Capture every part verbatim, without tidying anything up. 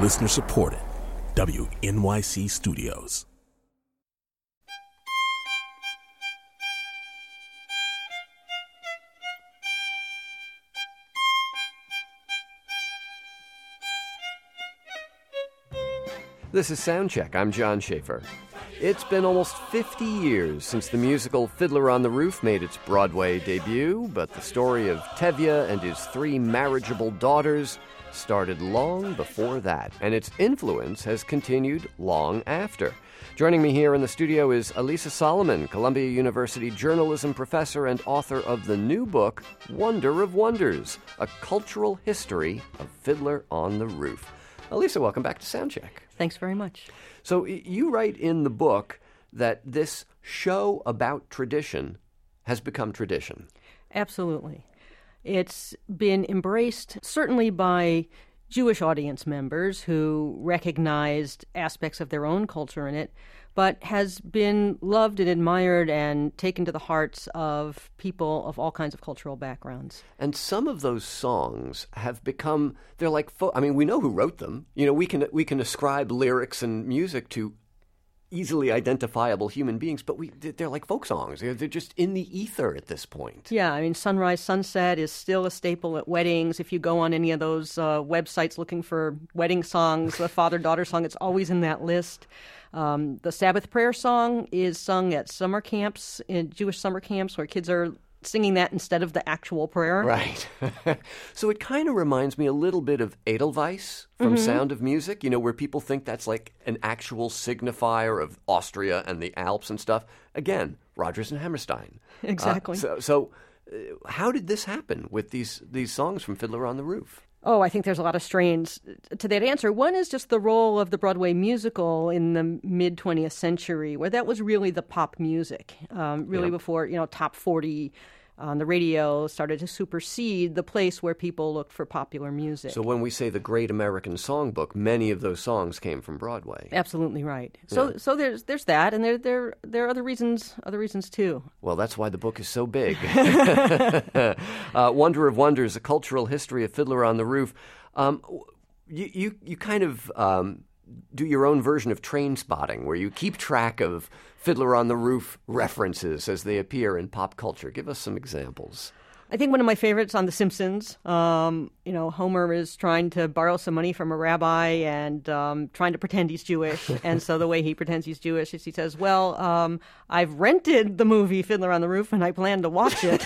Listener supported. W N Y C Studios. This is Soundcheck. I'm John Schaefer. It's been almost fifty years since the musical Fiddler on the Roof made its Broadway debut, but the story of Tevye and his three marriageable daughters started long before that, and its influence has continued long after. Joining me here in the studio is Elisa Solomon, Columbia University journalism professor and author of the new book, Wonder of Wonders, A Cultural History of Fiddler on the Roof. Elisa, welcome back to Soundcheck. Thanks very much. So you write in the book that this show about tradition has become tradition. Absolutely. It's been embraced certainly by Jewish audience members who recognized aspects of their own culture in it, but has been loved and admired and taken to the hearts of people of all kinds of cultural backgrounds. And some of those songs have become, they're like, fo- I mean, we know who wrote them. You know, we can we can ascribe lyrics and music to easily identifiable human beings, but we they're like folk songs. They're, they're just in the ether at this point. Yeah, I mean, Sunrise, Sunset is still a staple at weddings. If you go on any of those uh, websites looking for wedding songs, the father-daughter song, it's always in that list. Um, the Sabbath prayer song is sung at summer camps, in Jewish summer camps, where kids are singing that instead of the actual prayer. Right. So it kind of reminds me a little bit of Edelweiss from mm-hmm. Sound of Music, you know, where people think that's like an actual signifier of Austria and the Alps and stuff. Again, Rodgers and Hammerstein. Exactly. Uh, so so uh, how did this happen with these, these songs from Fiddler on the Roof? Oh, I think there's a lot of strains to that answer. One is just the role of the Broadway musical in the mid-twentieth century, where that was really the pop music, um, really yeah. before, you know, top forty on the radio started to supersede the place where people looked for popular music. So when we say the Great American Songbook, many of those songs came from Broadway. Absolutely right. So yeah. so there's there's that, and there there there are other reasons other reasons too. Well, that's why the book is so big. uh, Wonder of Wonders: A Cultural History of Fiddler on the Roof. Um, you, you you kind of um, do your own version of Train Spotting, where you keep track of Fiddler on the Roof references as they appear in pop culture. Give us some examples. I think one of my favorites on The Simpsons, um, you know, Homer is trying to borrow some money from a rabbi and um, trying to pretend he's Jewish. And so the way he pretends he's Jewish is he says, well, um, I've rented the movie Fiddler on the Roof and I plan to watch it.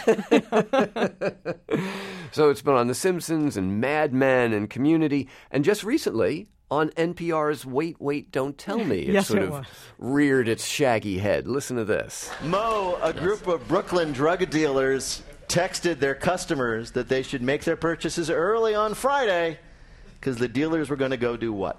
So it's been on The Simpsons and Mad Men and Community. And just recently on N P R's Wait, Wait, Don't Tell Me, it yes, sort it of was. reared its shaggy head. Listen to this. Mo, a group of Brooklyn drug dealers texted their customers that they should make their purchases early on Friday because the dealers were going to go do what?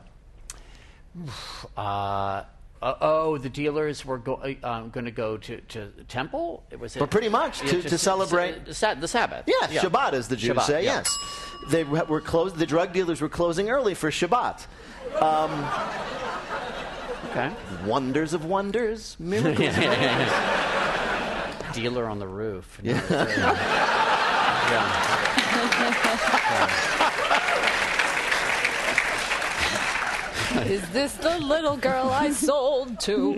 Uh, uh, oh, the dealers were go, uh, um, going to go to, to Temple? Was it? But pretty much yeah, to, to, to celebrate the, sa- the Sabbath. Yes, yeah. Shabbat, as the Jews Shabbat, say. yeah. Yes, they were closed. The drug dealers were closing early for Shabbat. Um, okay. Wonders of wonders, miracles. yeah, yeah, yeah. Dealer on the roof. Yeah. yeah. Is this the little girl I sold to?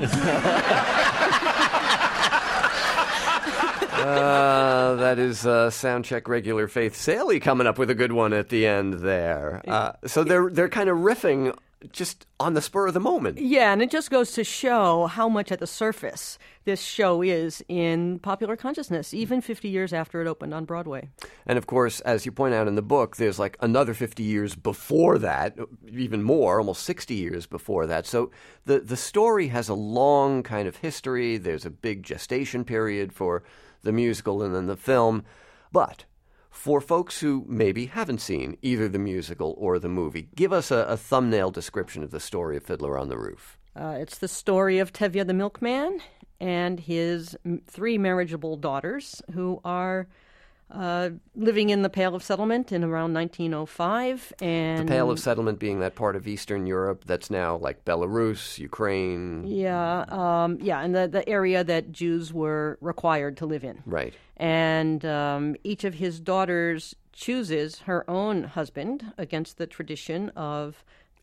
Uh, that is uh, Soundcheck regular Faith Saley coming up with a good one at the end there. Uh, so they're they're kind of riffing just on the spur of the moment. Yeah, and it just goes to show how much at the surface this show is in popular consciousness, even fifty years after it opened on Broadway. And of course, as you point out in the book, there's like another fifty years before that, even more, almost sixty years before that. So the, the story has a long kind of history. There's a big gestation period for the musical and then the film. But for folks who maybe haven't seen either the musical or the movie, give us a, a thumbnail description of the story of Fiddler on the Roof. Uh, it's the story of Tevye the milkman and his m- three marriageable daughters who are uh, living in the Pale of Settlement in around nineteen oh five. And the Pale of Settlement being that part of Eastern Europe that's now like Belarus, Ukraine. Yeah, um, yeah, and the, the area that Jews were required to live in. Right. And um, each of his daughters chooses her own husband against the tradition of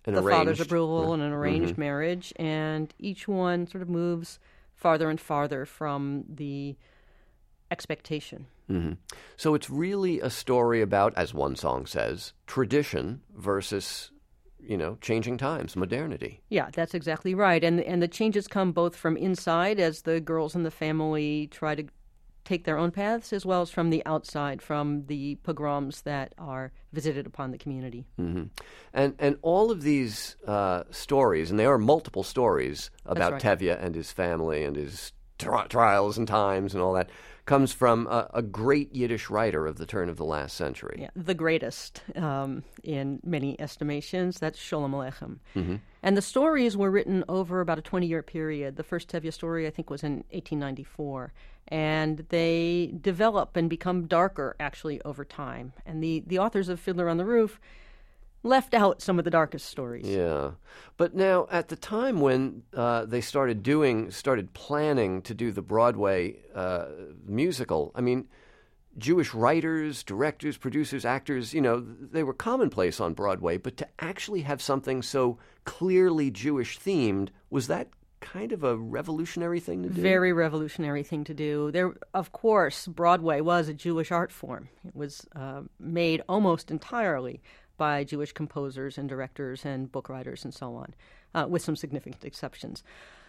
An the father's arranged- approval and an arranged Mhm. marriage, and each one sort of moves farther and farther from the expectation. hmm So it's really a story about, as one song says, tradition versus, you know, changing times, modernity. Yeah, that's exactly right. And and the changes come both from inside as the girls in the family try to take their own paths, as well as from the outside, from the pogroms that are visited upon the community. hmm And and all of these uh, stories, and there are multiple stories about right. Tevye and his family and his tri- trials and times and all that, comes from a, a great Yiddish writer of the turn of the last century. Yeah, the greatest um, in many estimations. That's Sholem Aleichem. Mm-hmm. And the stories were written over about a twenty-year period. The first Tevye story, I think, was in eighteen ninety-four. And they develop and become darker, actually, over time. And the, the authors of Fiddler on the Roof left out some of the darkest stories. Yeah. But now, at the time when uh, they started doing, started planning to do the Broadway uh, musical, I mean, Jewish writers, directors, producers, actors, you know, they were commonplace on Broadway, but to actually have something so clearly Jewish themed, was that kind of a revolutionary thing to do? Very revolutionary thing to do. There, of course, Broadway was a Jewish art form. It was uh, made almost entirely by Jewish composers and directors and book writers and so on, uh, with some significant exceptions.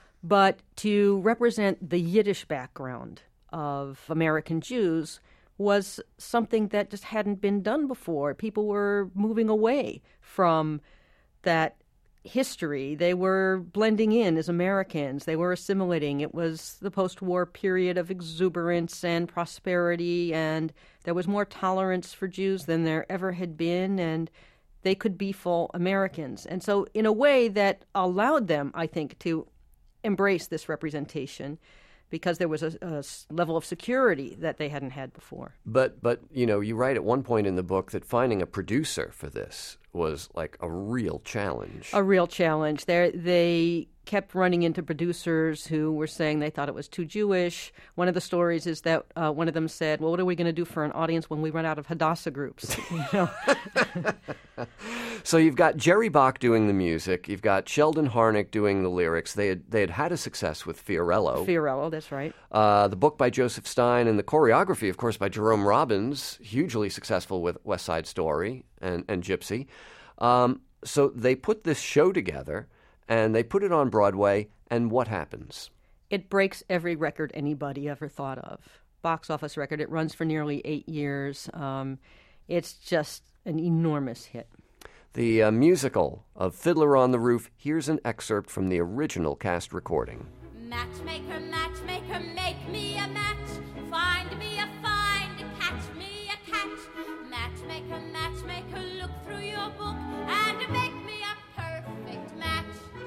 But to represent the Yiddish background of American Jews was something that just hadn't been done before. People were moving away from that history. They were blending in as Americans. They were assimilating. It was the post-war period of exuberance and prosperity, and there was more tolerance for Jews than there ever had been, and they could be full Americans. And so in a way that allowed them, I think, to embrace this representation, because there was a, a level of security that they hadn't had before. But, but you know, you write at one point in the book that finding a producer for this was like a real challenge. A real challenge. They they kept running into producers who were saying they thought it was too Jewish. One of the stories is that uh, one of them said, well, what are we going to do for an audience when we run out of Hadassah groups? You know? So you've got Jerry Bach doing the music. You've got Sheldon Harnick doing the lyrics. They had they had had a success with Fiorello. Fiorello, that's right. Uh, the book by Joseph Stein and the choreography, of course, by Jerome Robbins, hugely successful with West Side Story and, and Gypsy. Um, so they put this show together, and they put it on Broadway, and what happens? It breaks every record anybody ever thought of. Box office record. It runs for nearly eight years. Um, it's just an enormous hit. The uh, musical of Fiddler on the Roof, here's an excerpt from the original cast recording. Matchmaker, matchmaker, make me a match. Find me a find, catch me a catch. Matchmaker, matchmaker, look through your book and make me a perfect match.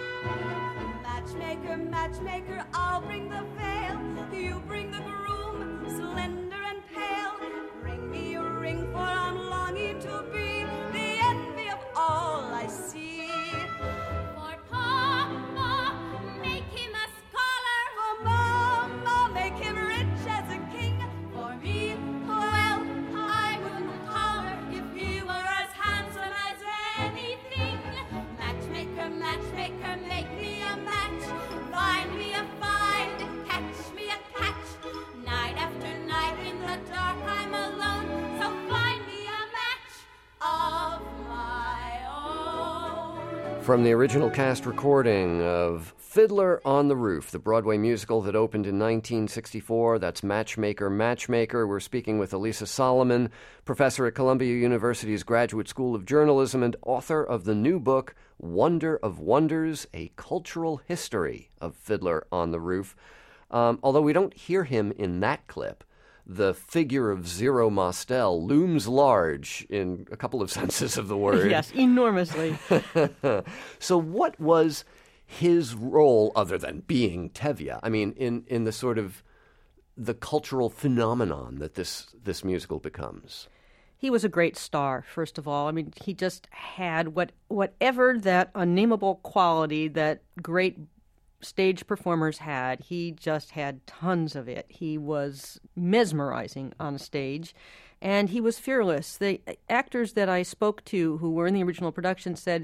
Matchmaker, matchmaker, I'll bring the veil. You bring the groom, slender and pale. Bring me a ring, for I'm longing to be the envy of all I see. For Papa, make him a scholar. For Mama, make him rich as a king. For me, well, I wouldn't holler if he were as handsome as anything. Matchmaker, matchmaker, make me a match. Find me a find, catch me a catch. Night after night in the dark I'm alone, so find me a match of my own. From the original cast recording of Fiddler on the Roof, the Broadway musical that opened in nineteen sixty-four. That's Matchmaker, Matchmaker. We're speaking with Elisa Solomon, professor at Columbia University's Graduate School of Journalism and author of the new book, Wonder of Wonders, A Cultural History of Fiddler on the Roof. Um, although we don't hear him in that clip, the figure of Zero Mostel looms large in a couple of senses of the word. Yes, enormously. So what was his role other than being Tevye? I mean, in, in the sort of the cultural phenomenon that this, this musical becomes. He was a great star, first of all. I mean, he just had what whatever that unnameable quality that great stage performers had. He just had tons of it. He was mesmerizing on stage, and he was fearless. The actors that I spoke to who were in the original production said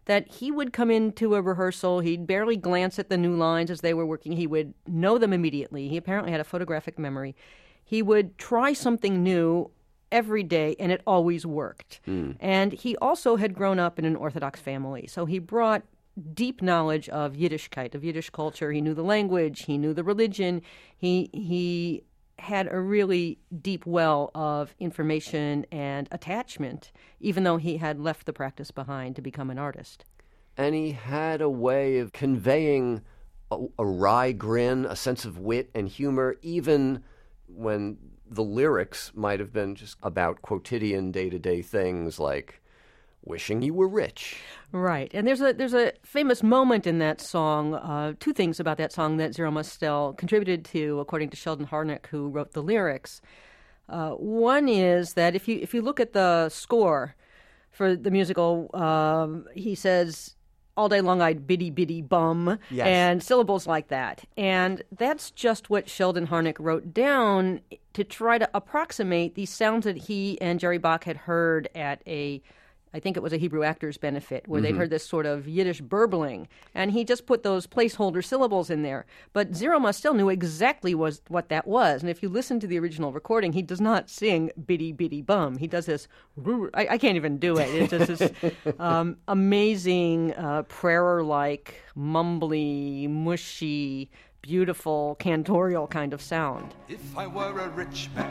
that he would come into a rehearsal, he'd barely glance at the new lines as they were working, he would know them immediately. He apparently had a photographic memory. He would try something new every day, and it always worked. Mm. And he also had grown up in an Orthodox family, so he brought deep knowledge of Yiddishkeit, of Yiddish culture. He knew the language, he knew the religion, he he had a really deep well of information and attachment, even though he had left the practice behind to become an artist. And he had a way of conveying a, a wry grin, a sense of wit and humor, even when the lyrics might have been just about quotidian day-to-day things like wishing you were rich. Right. And there's a there's a famous moment in that song, uh, two things about that song that Zero Mostel contributed to, according to Sheldon Harnick, who wrote the lyrics. Uh, one is that if you if you look at the score for the musical, um, he says, all day long I'd biddy biddy bum, yes. and syllables like that. And that's just what Sheldon Harnick wrote down to try to approximate these sounds that he and Jerry Bach had heard at a, I think it was a Hebrew Actors Benefit, where mm-hmm. they heard this sort of Yiddish burbling, and he just put those placeholder syllables in there. But Zero Mostel knew exactly was what that was, and if you listen to the original recording, he does not sing biddy biddy bum. He does this, I, I can't even do it. It's just this um, amazing uh, prayer-like, mumbly, mushy, beautiful, cantorial kind of sound. If I were a rich man,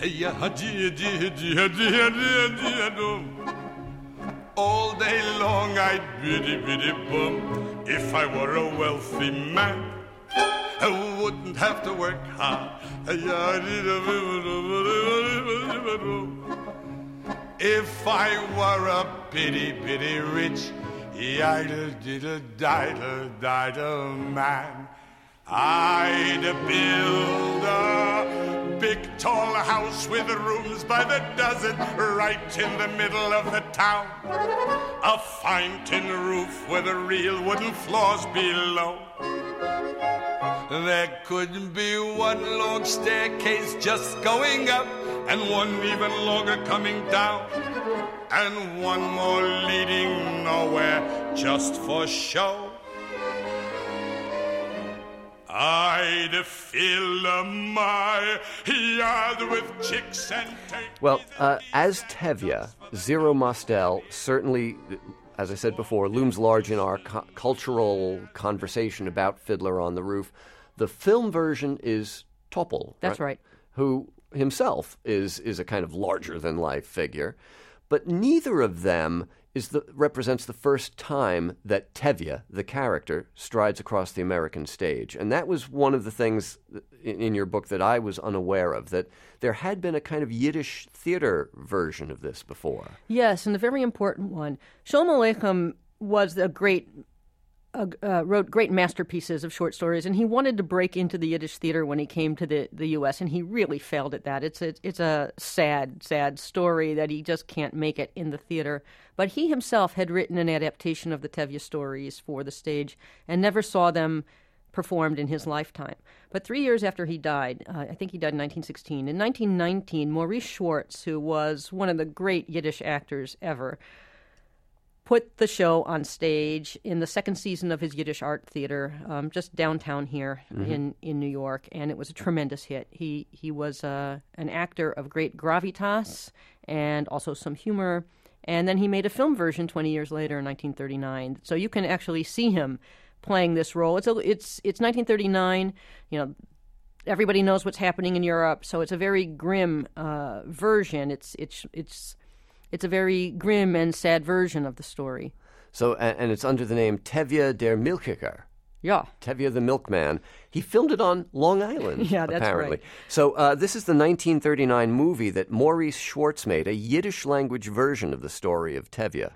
all day long I'd biddy biddy bum. If I were a wealthy man, I wouldn't have to work hard. If I were a bitty bitty rich, idle diddle diddle diddle man, I'd build a big tall house with rooms by the dozen right in the middle of the town. A fine tin roof with real wooden floors below. There could be one long staircase just going up and one even longer coming down, and one more leading nowhere just for show. I'd fill my yard with chicks and take... Well, uh, as Tevye, Zero Mostel certainly, as I said before, looms large in our cu- cultural conversation about Fiddler on the Roof. The film version is Topol. That's right. right. Who himself is is a kind of larger-than-life figure. But neither of them is the, represents the first time that Tevye, the character, strides across the American stage. And that was one of the things in, in your book that I was unaware of, that there had been a kind of Yiddish theater version of this before. Yes, and a very important one. Sholem Aleichem was a great... Uh, uh, wrote great masterpieces of short stories, and he wanted to break into the Yiddish theater when he came to the, the U S, and he really failed at that. It's a, it's a sad, sad story that he just can't make it in the theater. But he himself had written an adaptation of the Tevye stories for the stage and never saw them performed in his lifetime. But three years after he died, uh, I think he died in nineteen sixteen, in nineteen nineteen, Maurice Schwartz, who was one of the great Yiddish actors ever, put the show on stage in the second season of his Yiddish Art Theater, um, just downtown here mm-hmm. in, in New York, and it was a tremendous hit. He he was uh, an actor of great gravitas and also some humor, and then he made a film version twenty years later in nineteen thirty-nine. So you can actually see him playing this role. It's a, it's it's nineteen thirty-nine. You know, everybody knows what's happening in Europe, so it's a very grim uh, version. It's it's it's. It's a very grim and sad version of the story. So, and, and it's under the name Tevye der Milchiker. Yeah. Tevye the Milkman. He filmed it on Long Island, yeah, that's apparently. right. So uh, this is the nineteen thirty-nine movie that Maurice Schwartz made, a Yiddish-language version of the story of Tevye.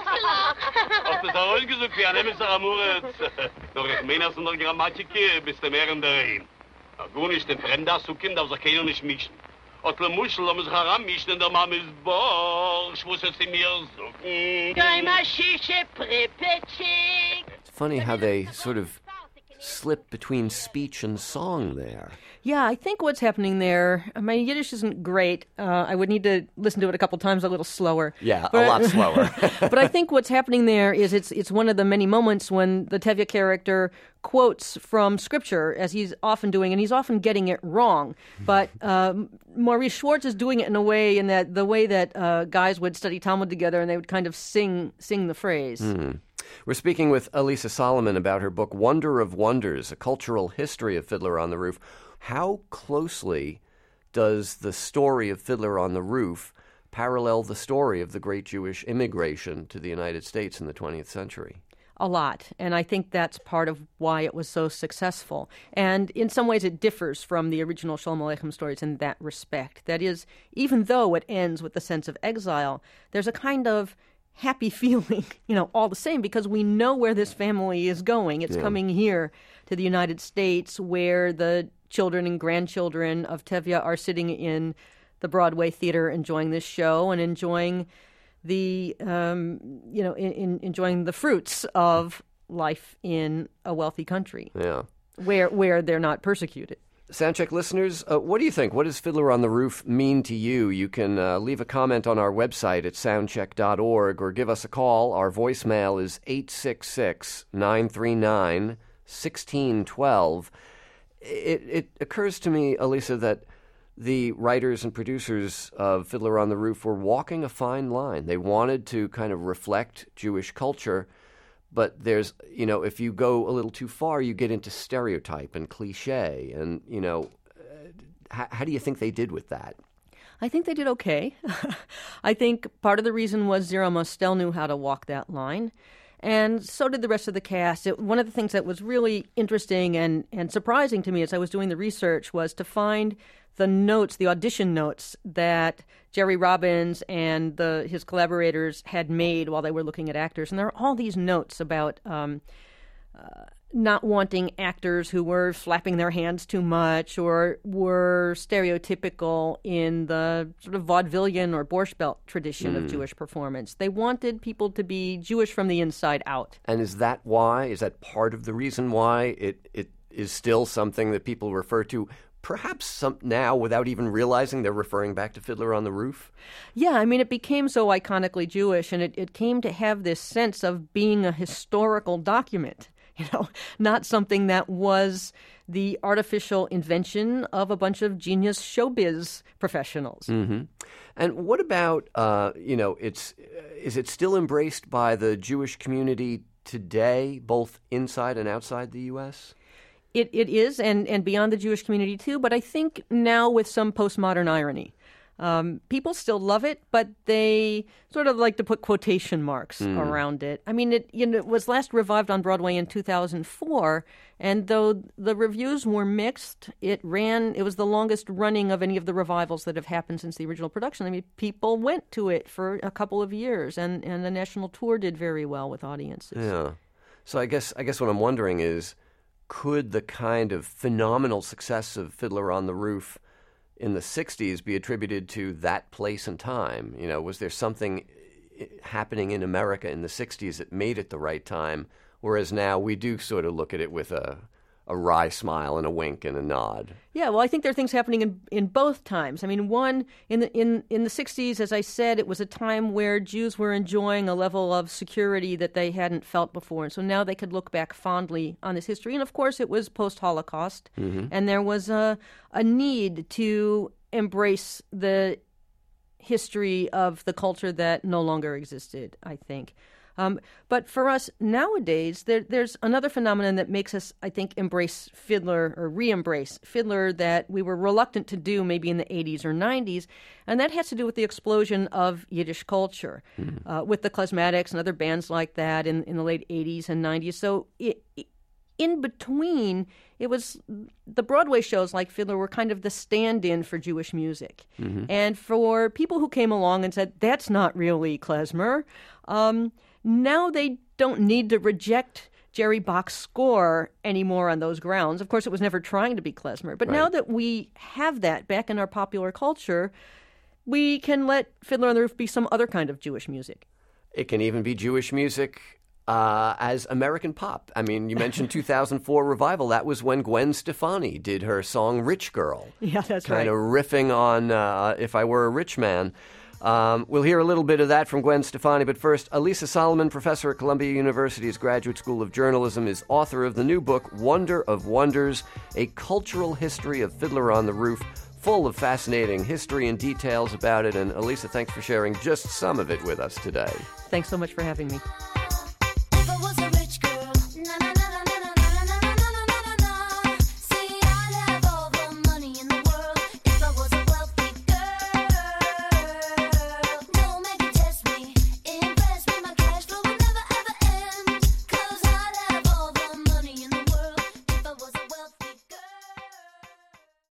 Otle Muschel am sich heranmischen in der Mammes Borsch, wo sie mir suchen. It's funny how they sort of slip between speech and song there. Yeah, I think what's happening there, my Yiddish isn't great. Uh, I would need to listen to it a couple times a little slower. Yeah, but, a lot slower. But I think what's happening there is it's it's one of the many moments when the Tevye character quotes from Scripture, as he's often doing, and he's often getting it wrong. But um, Maurice Schwartz is doing it in a way, in that the way that uh, guys would study Talmud together, and they would kind of sing sing the phrase. Mm. We're speaking with Elisa Solomon about her book, Wonder of Wonders, A Cultural History of Fiddler on the Roof. How closely does the story of Fiddler on the Roof parallel the story of the great Jewish immigration to the United States in the twentieth century? A lot, and I think that's part of why it was so successful. And in some ways it differs from the original Shalom Aleichem stories in that respect. That is, even though it ends with the sense of exile, there's a kind of happy feeling, you know, all the same, because we know where this family is going. It's Yeah. coming here to the United States, where the children and grandchildren of Tevye are sitting in the Broadway theater enjoying this show and enjoying the, um, you know, in, in, enjoying the fruits of life in a wealthy country. Yeah. Where, where they're not persecuted. Soundcheck listeners, uh, what do you think? What does Fiddler on the Roof mean to you? You can uh, leave a comment on our website at soundcheck dot org or give us a call. Our voicemail is eight six six, nine three nine, one six one two. It, it occurs to me, Elisa, that the writers and producers of Fiddler on the Roof were walking a fine line. They wanted to kind of reflect Jewish culture, but there's, you know, if you go a little too far, you get into stereotype and cliche. And, you know, uh, how, how do you think they did with that? I think they did okay. I think part of the reason was Zero Mostel knew how to walk that line. And so did the rest of the cast. It, one of the things that was really interesting and, and surprising to me as I was doing the research was to find the notes, the audition notes that Jerry Robbins and the his collaborators had made while they were looking at actors. And there are all these notes about um, uh, not wanting actors who were flapping their hands too much or were stereotypical in the sort of vaudevillian or Borscht Belt tradition Mm. of Jewish performance. They wanted people to be Jewish from the inside out. And is that why? Is that part of the reason why it, it is still something that people refer to, perhaps some, now without even realizing they're referring back to Fiddler on the Roof? Yeah, I mean, it became so iconically Jewish, and it, it came to have this sense of being a historical document, you know, not something that was the artificial invention of a bunch of genius showbiz professionals. Mm-hmm. And what about, uh, you know, it's is it still embraced by the Jewish community today, both inside and outside the U S? It it is, and, and beyond the Jewish community too, but I think now with some postmodern irony. Um, people still love it, but they sort of like to put quotation marks Mm. around it. I mean, it, you know, it was last revived on Broadway in two thousand four, and though the reviews were mixed, it ran, it was the longest running of any of the revivals that have happened since the original production. I mean, people went to it for a couple of years, and, and the national tour did very well with audiences. Yeah. So I guess I guess what I'm wondering is, could the kind of phenomenal success of Fiddler on the Roof in the sixties be attributed to that place and time? You know, was there something happening in America in the sixties that made it the right time, whereas now we do sort of look at it with a, a wry smile and a wink and a nod? Yeah, well, I think there are things happening in, in both times. I mean, one, in the in, in the sixties, as I said, it was a time where Jews were enjoying a level of security that they hadn't felt before. And so now they could look back fondly on this history. And, of course, it was post-Holocaust. Mm-hmm. And there was a, a need to embrace the history of the culture that no longer existed, I think. Um, but for us nowadays, there, there's another phenomenon that makes us, I think, embrace Fiddler or re-embrace Fiddler that we were reluctant to do maybe in the eighties or nineties, and that has to do with the explosion of Yiddish culture Mm. uh, with the Klezmatics and other bands like that in, in the late eighties and nineties. So it, it, in between, it was the Broadway shows like Fiddler were kind of the stand-in for Jewish music. Mm-hmm. And for people who came along and said, that's not really klezmer, um, now they don't need to reject Jerry Bach's score anymore on those grounds. Of course, it was never trying to be klezmer. But Right. now that we have that back in our popular culture, we can let Fiddler on the Roof be some other kind of Jewish music. It can even be Jewish music uh, as American pop. I mean, you mentioned two thousand four revival. That was when Gwen Stefani did her song Rich Girl. Yeah, that's kind right. Kind of riffing on uh, If I Were a Rich Man. Um, we'll hear a little bit of that from Gwen Stefani, but first, Elisa Solomon, professor at Columbia University's Graduate School of Journalism, is author of the new book, Wonder of Wonders, A Cultural History of Fiddler on the Roof, full of fascinating history and details about it. And Elisa, thanks for sharing just some of it with us today. Thanks so much for having me.